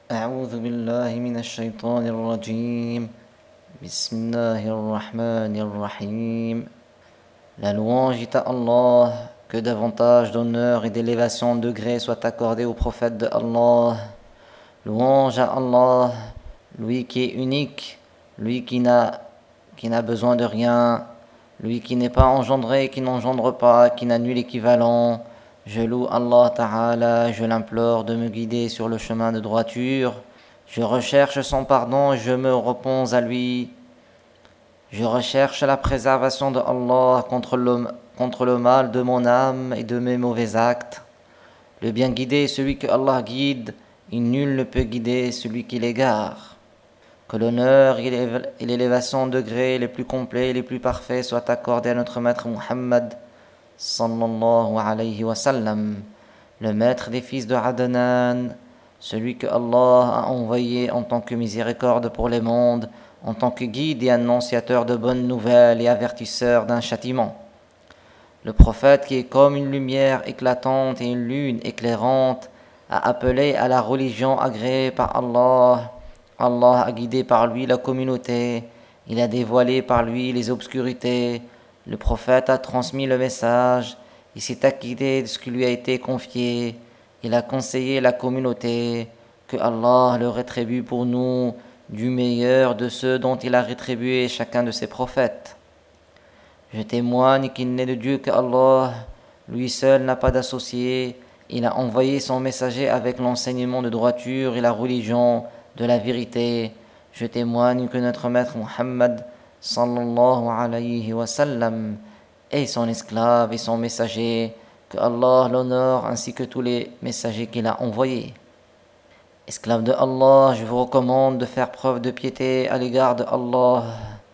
أعوذ بالله من الشيطان الرجيم بسم الله الرحمن الرحيم. La louange est à Allah, que davantage d'honneur et d'élévation de degré soit accordé au prophète de Allah. Louange à Allah, lui qui est unique, lui qui n'a besoin de rien, lui qui n'est pas engendré, qui n'engendre pas, qui n'a nul équivalent. Je loue Allah Ta'ala, je l'implore de me guider sur le chemin de droiture. Je recherche son pardon et je me repens à lui. Je recherche la préservation de Allah contre le mal de mon âme et de mes mauvais actes. Le bien guidé est celui que Allah guide, et nul ne peut guider celui qui l'égare. Que l'honneur et l'élévation de degrés les plus complets et les plus parfaits soient accordés à notre maître Muhammad sallallahu alayhi wa sallam, le maître des fils de Adnan, celui que Allah a envoyé en tant que miséricorde pour les mondes, en tant que guide et annonciateur de bonnes nouvelles et avertisseur d'un châtiment. Le prophète qui est comme une lumière éclatante et une lune éclairante a appelé à la religion agréée par Allah. Allah a guidé par lui la communauté, il a dévoilé par lui les obscurités. Le prophète a transmis le message, il s'est acquitté de ce qui lui a été confié, il a conseillé la communauté, que Allah le rétribue pour nous du meilleur de ceux dont il a rétribué chacun de ses prophètes. Je témoigne qu'il n'est de Dieu qu'Allah, lui seul n'a pas d'associé, il a envoyé son messager avec l'enseignement de droiture et la religion de la vérité. Je témoigne que notre maître Muhammad sallallahu alayhi wa sallam est son esclave et son messager, que Allah l'honore ainsi que tous les messagers qu'il a envoyés. Esclave de Allah, je vous recommande de faire preuve de piété à l'égard de Allah.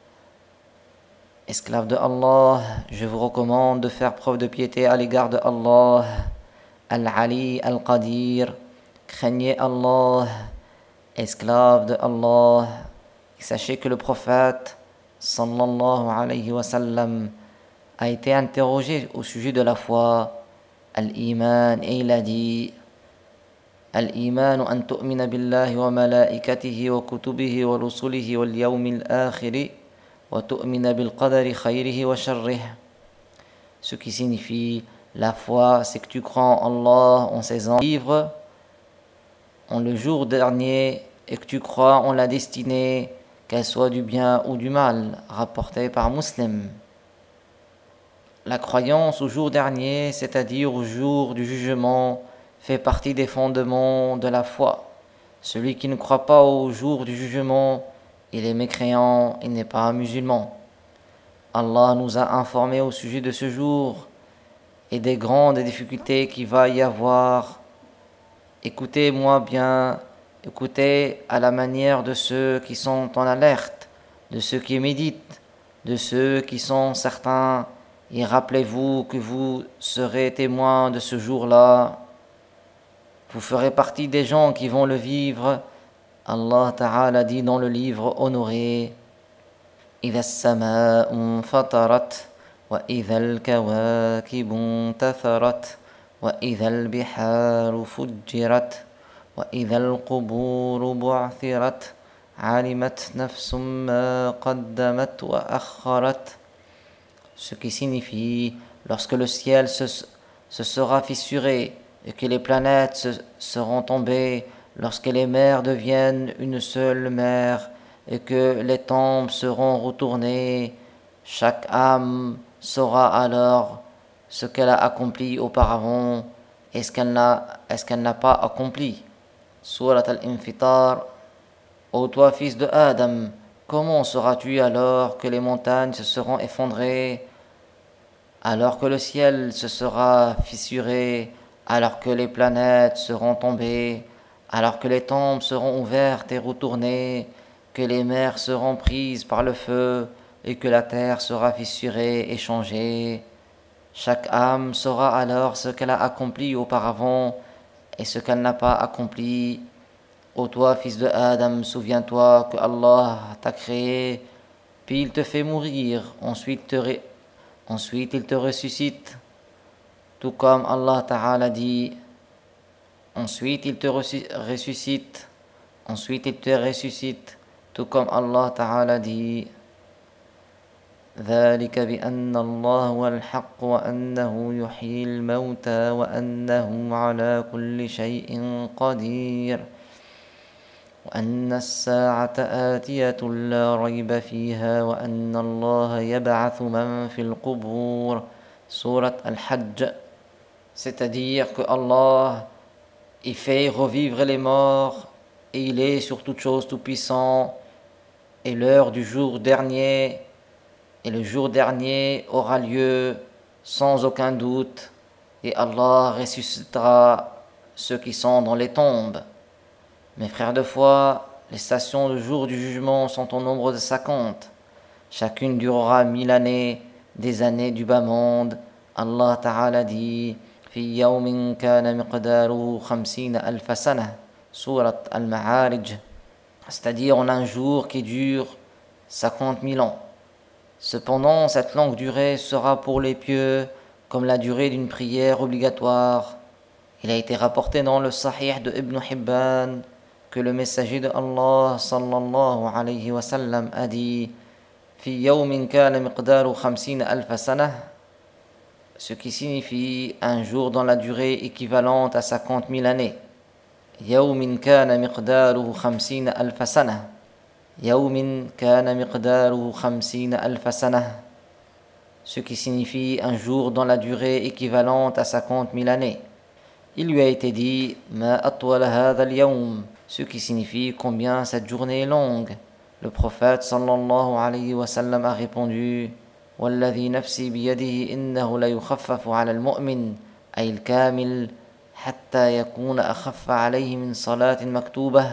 Esclave de Allah, je vous recommande de faire preuve de piété à l'égard de Allah. Al-Ali, Al-Qadir, craignez Allah. Esclave de Allah, et sachez que le prophète sallallahu alayhi wa sallam a été interrogé au sujet de la foi, al-iman, et il a dit: al-iman an tu'mina billahi wa malaikatihi wa kutubihi wa rusulihi wal yawmil akhiri wa tu'mina bil qadari khayrihi wa sharrihi. Ce qui signifie la foi, c'est que tu crois en Allah, en ses livres, en le jour dernier, et que tu crois en la destinée, qu'elle soit du bien ou du mal, rapporté par Muslim. La croyance au jour dernier, c'est-à-dire au jour du jugement, fait partie des fondements de la foi. Celui qui ne croit pas au jour du jugement, il est mécréant, il n'est pas musulman. Allah nous a informés au sujet de ce jour et des grandes difficultés qu'il va y avoir. Écoutez-moi bien, écoutez à la manière de ceux qui sont en alerte, de ceux qui méditent, de ceux qui sont certains, et rappelez-vous que vous serez témoins de ce jour-là. Vous ferez partie des gens qui vont le vivre. Allah Ta'ala dit dans le livre honoré: إذا السماء انفطرت وإذا الكواكب انتثرت وإذا البحار فجرت وإذا القبور بعثرت علمت نفس ما قدمت وأخرت. Ce qui signifie, lorsque le ciel se sera fissuré et que les planètes seront tombées, lorsque les mers deviennent une seule mer et que les tombes seront retournées, chaque âme saura alors ce qu'elle a accompli auparavant et ce qu'elle n'a pas accompli. Surat al-Infitar. Ô toi, fils de Adam, comment seras-tu alors que les montagnes se seront effondrées, alors que le ciel se sera fissuré, alors que les planètes seront tombées, alors que les tombes seront ouvertes et retournées, que les mers seront prises par le feu et que la terre sera fissurée et changée. Chaque âme saura alors ce qu'elle a accompli auparavant et ce qu'elle n'a pas accompli. Ô toi, fils de Adam, souviens-toi que Allah t'a créé, puis il te fait mourir, ensuite il te ressuscite, tout comme Allah Ta'ala dit: ensuite il te ressuscite, Ensuite il te ressuscite, tout comme Allah Ta'ala dit ذلك بأن الله هو الحق وأنه يحيي الموتى وأنه على كل شيء قدير وأن الساعة آتية لا ريب فيها وأن الله يبعث من في القبور. Sourate Al-Hajj. C'est-à-dire que Allah, il fait revivre les morts et il est sur toute chose tout puissant, et l'heure du jour dernier, et le jour dernier aura lieu sans aucun doute, et Allah ressuscitera ceux qui sont dans les tombes. Mes frères de foi, les stations du jour du jugement sont au nombre de 50. Chacune durera 1000 années, des années du bas monde. Allah Ta'ala dit في يوم كان مقداره 50,000 سنة. Sourate Al-Ma'arij. C'est-à-dire en un jour qui dure 50 000 ans. Cependant, cette longue durée sera pour les pieux comme la durée d'une prière obligatoire. Il a été rapporté dans le Sahih de Ibn Hibban que le messager de Allah sallallahu alayhi wa sallam a dit في يوم كان مقداره 50,000 سنة, ce qui signifie un jour dans la durée équivalente à 50 000 années. يوم كان مقداره 50,000 سنة. يوم كان مقداره 50,000 سنة, ce qui signifie un jour dans la durée équivalente à 50 000 années. Il lui a été dit ما أطول هذا اليوم, ce qui signifie combien cette journée est longue. Le prophète sallallahu alayhi wa sallam a répondu والذي نفسي بيده إنه ليخفف على المؤمن أي الكامل حتى يكون أخف عليه من صلاة مكتوبة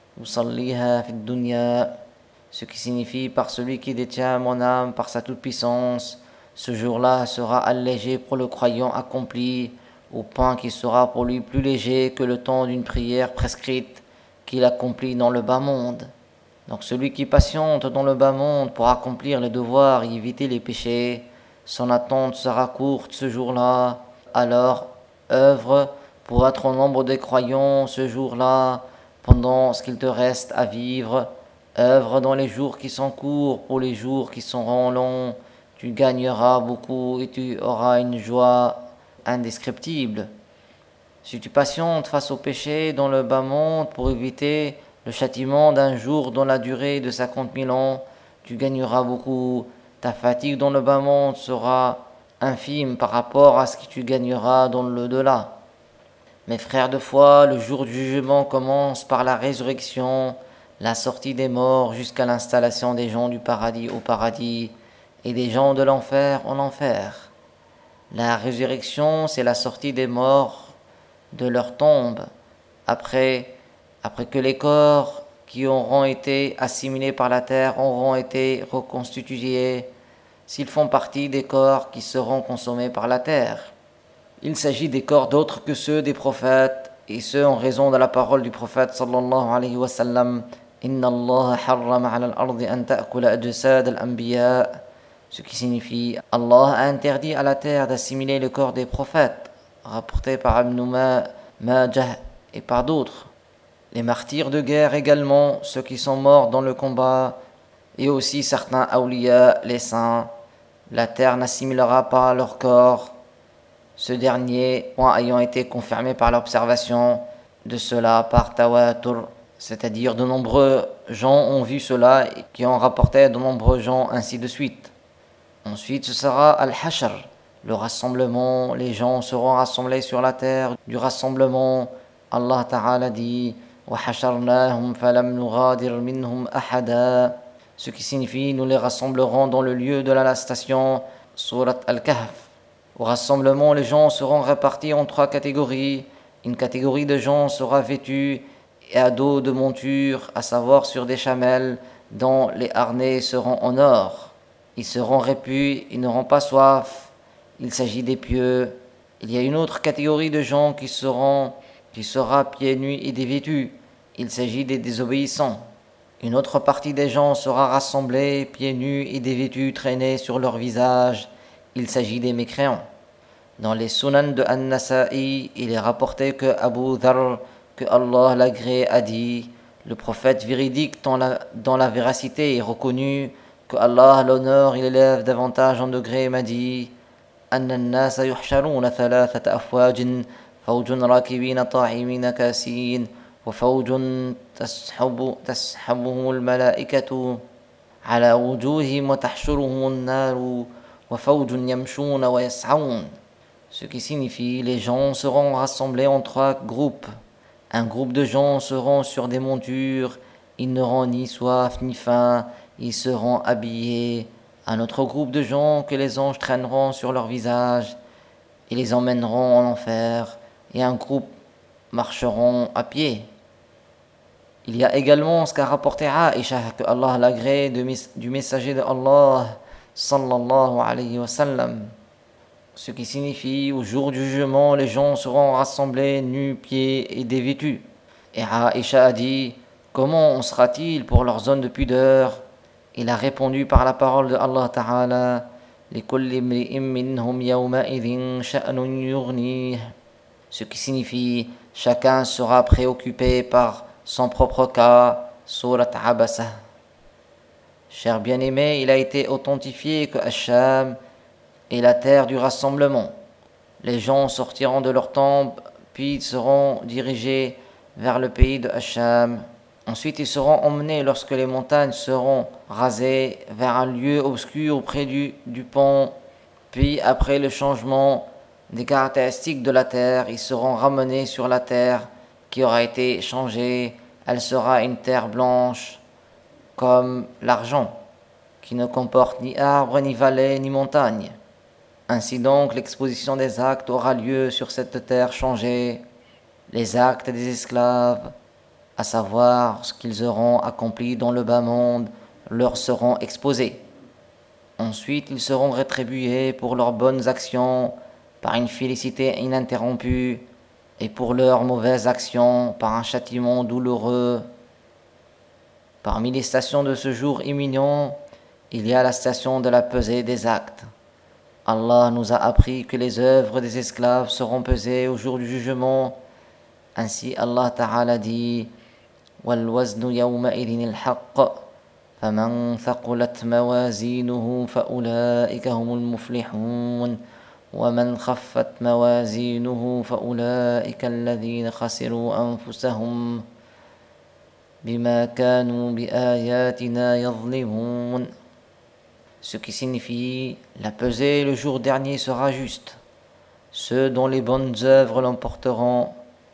يصليها في الدنيا, ce qui signifie par celui qui détient mon âme par sa toute-puissance, ce jour-là sera allégé pour le croyant accompli au point qu'il sera pour lui plus léger que le temps d'une prière prescrite qu'il accomplit dans le bas monde. Donc celui qui patiente dans le bas monde pour accomplir les devoirs et éviter les péchés, son attente sera courte ce jour-là. Alors œuvre pour être au nombre des croyants ce jour-là, pendant ce qu'il te reste à vivre. Œuvre dans les jours qui sont courts pour les jours qui seront longs. Tu gagneras beaucoup et tu auras une joie indescriptible. Si tu patientes face au péché dans le bas monde pour éviter le châtiment d'un jour dans la durée de 50 000 ans, tu gagneras beaucoup. Ta fatigue dans le bas monde sera infime par rapport à ce que tu gagneras dans l'au-delà. Mes frères de foi, le jour du jugement commence par la résurrection, la sortie des morts jusqu'à l'installation des gens du paradis au paradis et des gens de l'enfer en enfer. La résurrection, c'est la sortie des morts de leur tombe, après que les corps qui auront été assimilés par la terre auront été reconstitués, s'ils font partie des corps qui seront consommés par la terre. Il s'agit des corps d'autres que ceux des prophètes, et ce en raison de la parole du prophète sallallahu alayhi wa sallam Inna Allah harrama ala al-ardi an ta'kula ajsad al-anbiya, ce qui signifie Allah a interdit à la terre d'assimiler le corps des prophètes, rapporté par Ibn Majah et par d'autres. Les martyrs de guerre également, ceux qui sont morts dans le combat, et aussi certains awliya, les saints. La terre n'assimilera pas leur corps, ce dernier point ayant été confirmé par l'observation de cela par tawatur, c'est-à-dire de nombreux gens ont vu cela et qui ont rapporté de nombreux gens ainsi de suite. Ensuite ce sera al-hashr, le rassemblement, les gens seront rassemblés sur la terre. Du rassemblement, Allah Ta'ala dit وَحَشَرْنَاهُمْ فَلَمْ نُغَادِرْ مِنْهُمْ أَحَدًا, ce qui signifie nous les rassemblerons dans le lieu de la station, Sourate Al-Kahf. Au rassemblement, les gens seront répartis en 3 catégories. Une catégorie de gens sera vêtue et à dos de monture, à savoir sur des chamelles dont les harnais seront en or. Ils seront repus, ils n'auront pas soif. Il s'agit des pieux. Il y a une autre catégorie de gens qui sera pieds nus et dévêtus. Il s'agit des désobéissants. Une autre partie des gens sera rassemblée, pieds nus et dévêtus, traînés sur leur visage. Il s'agit des mécréants. Dans les Sunan de An-Nasa'i, il est rapporté que Abu Dharr, que Allah l'agrée, a dit Le prophète véridique dont la véracité est reconnue, que Allah l'honneur il élève davantage en degré, m'a dit أن الناس يحشرون ثلاثة أفواج فوج راكبين طاعمين كاسين وفوج تسحبهم الملائكة على وجوههم وتحشرهم النار وفوج يمشون ويسعون. Ce qui signifie les gens seront rassemblés en trois groupes. Un groupe de gens seront sur des montures, ils n'auront ni soif ni faim, ils seront habillés. Un autre groupe de gens que les anges traîneront sur leur visage et les emmèneront en enfer, et un groupe marcheront à pied. Il y a également ce qu'a rapporté Aïcha, que Allah l'agrée du messager de Allah sallallahu alayhi wa sallam. Ce qui signifie au jour du jugement, les gens seront rassemblés nus, pieds et dévêtus. Et Aïcha a dit, comment en sera-t-il pour leur zone de pudeur? Il a répondu par la parole de Allah Ta'ala, ce qui signifie chacun sera préoccupé par son propre cas. Surat Abasa. Cher bien-aimé, il a été authentifié que Hacham est la terre du rassemblement. Les gens sortiront de leur tombe, puis seront dirigés vers le pays de Hacham. Ensuite, ils seront emmenés lorsque les montagnes seront rasées vers un lieu obscur près du pont. Puis, après le changement des caractéristiques de la terre, ils seront ramenés sur la terre qui aura été changée. Elle sera une terre blanche comme l'argent, qui ne comporte ni arbre, ni vallée, ni montagne. Ainsi donc, l'exposition des actes aura lieu sur cette terre changée. Les actes des esclaves, à savoir ce qu'ils auront accompli dans le bas monde, leur seront exposés. Ensuite, ils seront rétribués pour leurs bonnes actions par une félicité ininterrompue et pour leurs mauvaises actions par un châtiment douloureux. Parmi les stations de ce jour imminent, il y a la station de la pesée des actes. Allah nous a appris que les œuvres des esclaves seront pesées au jour du jugement. Ainsi Allah Ta'ala dit وَالْوَزْنُ يَوْمَئِذٍ الْحَقِّ فَمَنْ ثَقُلَتْ مَوَازِينُهُ فَأُولَئِكَ هُمُ الْمُفْلِحُونَ وَمَنْ خَفَّتْ مَوَازِينُهُ فَأُولَئِكَ الَّذِينَ خَسِرُوا أَنفُسَهُمْ بِمَا كَانُوا بِآيَاتِنَا يَظْلِمُونَ. Ce qui signifie la pesée le jour dernier sera juste. Ceux dont les bonnes œuvres l'emporteront.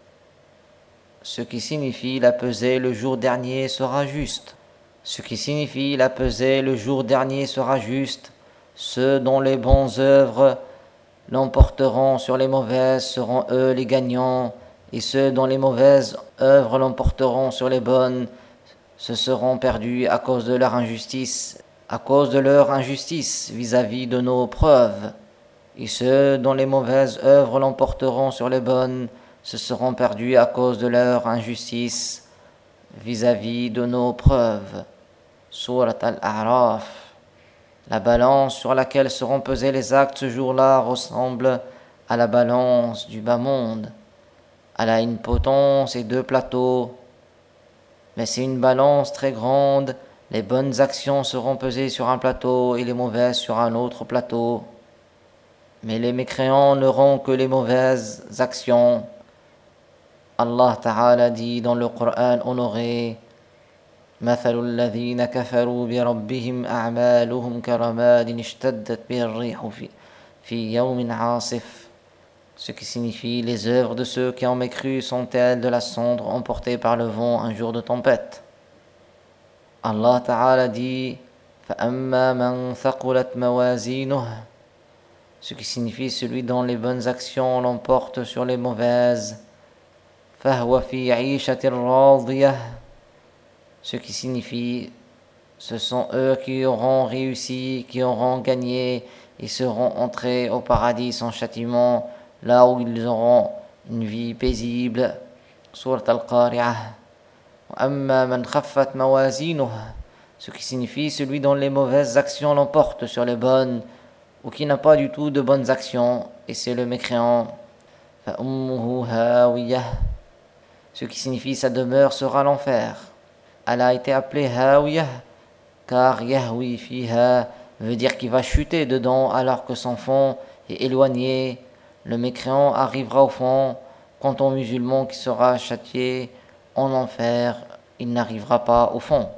Ce qui signifie la pesée le jour dernier sera juste. Ce qui signifie la pesée le jour dernier sera juste. Ceux dont les bonnes œuvres l'emporteront sur les mauvaises seront eux les gagnants. Et ceux dont les mauvaises œuvres l'emporteront sur les bonnes se seront perdus à cause de leur injustice. À cause de leur injustice vis-à-vis de nos preuves. Et ceux dont les mauvaises œuvres l'emporteront sur les bonnes se seront perdus à cause de leur injustice vis-à-vis de nos preuves. Surat Al-A'raf. La balance sur laquelle seront pesés les actes ce jour-là ressemble à la balance du bas monde. Elle a une potence et deux plateaux. Mais c'est une balance très grande. Les bonnes actions seront pesées sur un plateau et les mauvaises sur un autre plateau. Mais les mécréants n'auront que les mauvaises actions. Allah Ta'ala dit dans le Coran honoré مثل الذين كفروا بربهم أعمالهم كرماد اشتدت به الريح في يوم عاصف. Ce qui signifie les œuvres de ceux qui ont mécru sont telles de la cendre emportée par le vent un jour de tempête. Allah Ta'ala dit فَأَمَّا مَنْ ثَقُلَتْ مَوَازِينُهُ. Ce qui signifie celui dont les bonnes actions l'emportent sur les mauvaises. فَهُوَ فِي عِيشَةٍ رَاضِيَةٍ. Ce qui signifie ce sont eux qui auront réussi, qui auront gagné et seront entrés au paradis sans châtiment, là où ils auront une vie paisible. Surat Al-Qari'ah. وَأَمَّا مَنْ خَفَّتْ مَوَازِينُهُ. Ce qui signifie celui dont les mauvaises actions l'emportent sur les bonnes, ou qui n'a pas du tout de bonnes actions, et c'est le mécréant. فَأُمُّهُ هَاوِيَةٌ. Ce qui signifie sa demeure sera l'enfer. Elle a été appelée Hawiyah, car Yahwi fiha veut dire qu'il va chuter dedans alors que son fond est éloigné. Le mécréant arrivera au fond. Quant au musulman qui sera châtié en enfer, il n'arrivera pas au fond.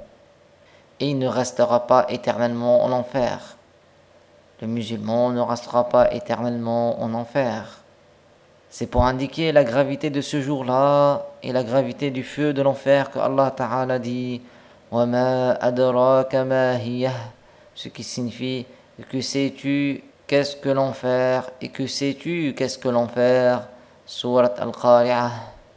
Et il ne restera pas éternellement en enfer. Le musulman ne restera pas éternellement en enfer. C'est pour indiquer la gravité de ce jour-là et la gravité du feu de l'enfer que Allah Ta'ala dit وَمَا أَدْرَاكَ مَا هِيَهْ, ce qui signifie que sais-tu qu'est-ce que l'enfer et que sais-tu qu'est-ce que l'enfer. Surat Al-Qari'ah.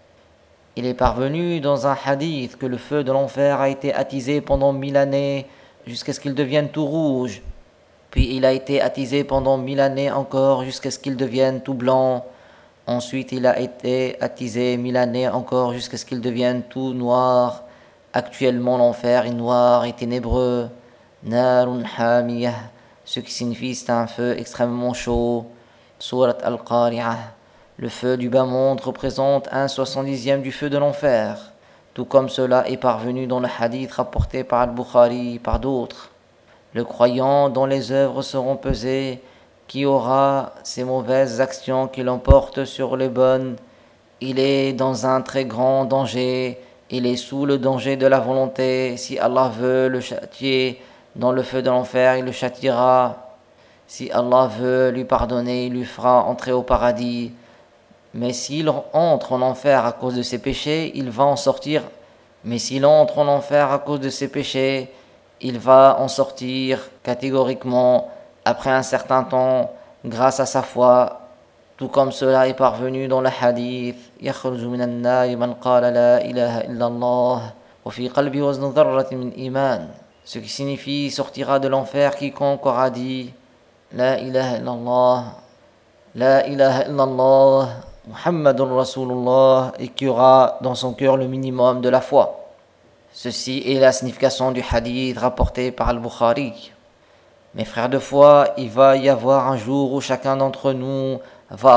Il est parvenu dans un hadith que le feu de l'enfer a été attisé pendant 1000 années jusqu'à ce qu'il devienne tout rouge. Puis il a été attisé pendant 1000 années encore jusqu'à ce qu'il devienne tout blanc. Ensuite il a été attisé 1000 années encore jusqu'à ce qu'il devienne tout noir. Actuellement l'enfer est noir et ténébreux. Narun hamiyah, ce qui signifie c'est un feu extrêmement chaud. Surat Al-Qari'ah. Le feu du bas monde représente 1/70 du feu de l'enfer, tout comme cela est parvenu dans le hadith rapporté par Al-Bukhari et par d'autres. Le croyant dont les œuvres seront pesées, qui aura ses mauvaises actions qui l'emportent sur les bonnes, il est dans un très grand danger, il est sous le danger de la volonté. Si Allah veut le châtier dans le feu de l'enfer, il le châtiera. Si Allah veut lui pardonner, il lui fera entrer au paradis. Mais s'il entre en enfer à cause de ses péchés, il va en sortir. Mais s'il entre en enfer à cause de ses péchés, il va en sortir catégoriquement après un certain temps grâce à sa foi. Tout comme cela est parvenu dans le hadith يخرج من النار من قال لا إله إلا الله وفي قلبه وزن ذرة من إيمان, ce qui signifie sortira de l'enfer quiconque aura dit La ilaha illallah, La ilaha illallah, Muhammadun Rasulullah, et qui aura dans son cœur le minimum de la foi. Ceci est la signification du hadith rapporté par Al-Bukhari. Mes frères de foi, il va y avoir un jour où chacun d'entre nous va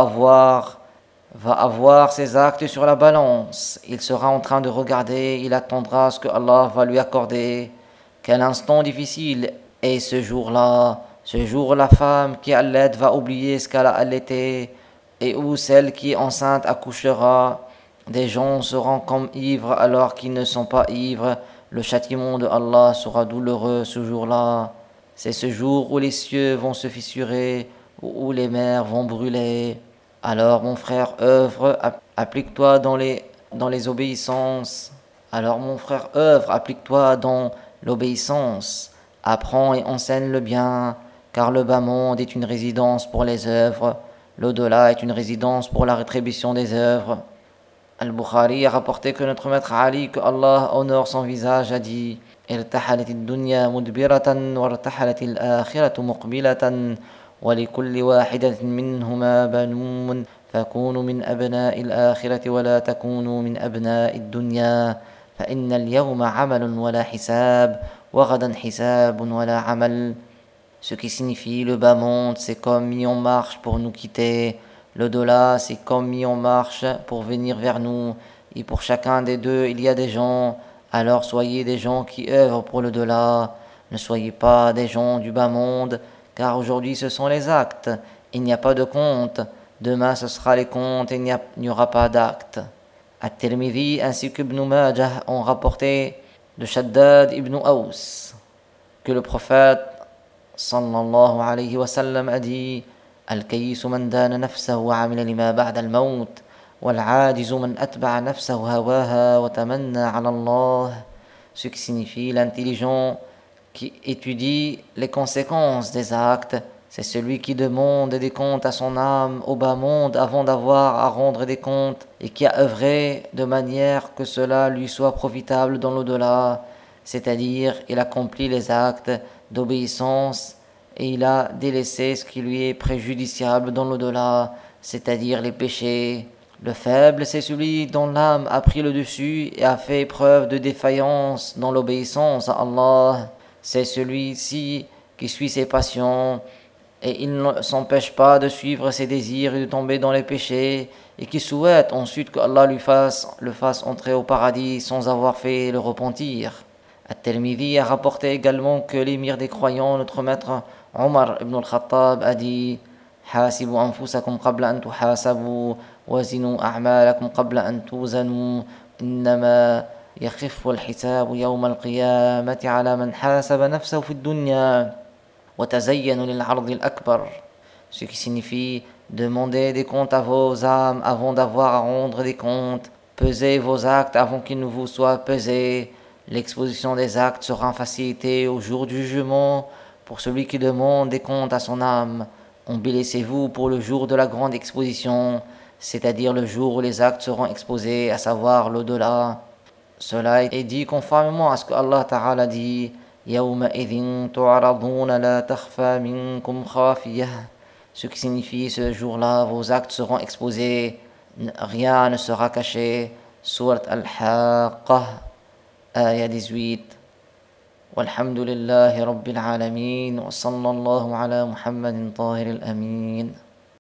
avoir ses actes sur la balance. Il sera en train de regarder, il attendra ce que Allah va lui accorder. Quel instant difficile est ce jour-là, ce jour où la femme qui allait va oublier ce qu'elle a allaité, et où celle qui est enceinte accouchera. Des gens seront comme ivres alors qu'ils ne sont pas ivres. Le châtiment de Allah sera douloureux ce jour-là. C'est ce jour où les cieux vont se fissurer, où les mers vont brûler. Alors mon frère, œuvre, applique-toi dans les obéissances. Alors mon frère, œuvre, applique-toi dans l'obéissance. Apprends et enseigne le bien, car le bas monde est une résidence pour les œuvres. L'au-delà est une résidence pour la rétribution des œuvres. Al-Bukhari a rapporté que notre maître Ali, que Allah honore son visage, a dit ارتحلت الدنيا مدبرة وارتحلت الآخرة مقبلة ولكل واحدة منهما بنون فكونوا من أبناء الآخرة ولا تكونوا من أبناء الدنيا فإن اليوم عمل ولا حساب وغدا حساب ولا عمل. Ce qui signifie le bas monde, c'est comme mis en marche pour nous quitter. L'au-delà, c'est comme mis en marche pour venir vers nous. Et pour chacun des deux, il y a des gens. Alors soyez des gens qui œuvrent pour l'au-delà. Ne soyez pas des gens du bas monde, car aujourd'hui ce sont les actes. Il n'y a pas de compte. Demain ce sera les comptes et il n'y aura pas d'actes. At-Tirmidhi ainsi qu'Ibn Majah ont rapporté de Shaddad ibn Aws que le prophète sallallahu alayhi wa sallam a dit Al-Kayyisu man dana nafsahu wa amila lima ba'da al-maut wal-'ajizu man atba'a nafsahu hawaha wa tamanna 'ala Allah. Ce qui signifie l'intelligent qui étudie les conséquences des actes, c'est celui qui demande des comptes à son âme au bas monde avant d'avoir à rendre des comptes et qui a œuvré de manière que cela lui soit profitable dans l'au-delà, c'est-à-dire il accomplit les actes d'obéissance et il a délaissé ce qui lui est préjudiciable dans l'au-delà, c'est-à-dire les péchés. Le faible, c'est celui dont l'âme a pris le dessus et a fait preuve de défaillance dans l'obéissance à Allah. C'est celui-ci qui suit ses passions et il ne s'empêche pas de suivre ses désirs et de tomber dans les péchés. et qui souhaite ensuite que Allah le fasse entrer au paradis sans avoir fait le repentir. At-Tirmidhi a rapporté également que l'émir des croyants, notre maître Omar ibn al-Khattab, a dit: حاسبوا أنفسكم قبل أن تحاسبوا وزنوا أعمالكم قبل أن توزنوا إنما يخف الحساب يوم القيامة على من حاسب نفسه في الدنيا وتزين للعرض الأكبر. Ce qui signifie: demandez des comptes à vos âmes avant d'avoir à rendre des comptes, pesez vos actes avant qu'ils ne vous soient pesés. L'exposition des actes sera facilitée au jour du jugement pour celui qui demande des comptes à son âme. Embellissez-vous pour le jour de la grande exposition, c'est-à-dire le jour où les actes seront exposés, à savoir l'au-delà. Cela est dit conformément à ce que Allah Ta'ala dit: يَوْمَئِذٍ تُعْرَضُونَ لَا تَخْفَى مِنكُمْ خَافِيَةٌ. Ce qui signifie: ce jour-là, vos actes seront exposés, rien ne sera caché. Surat Al-Haqqah, ayah 18. والحمد لله رب العالمين وصلى الله على محمد طاهر الأمين.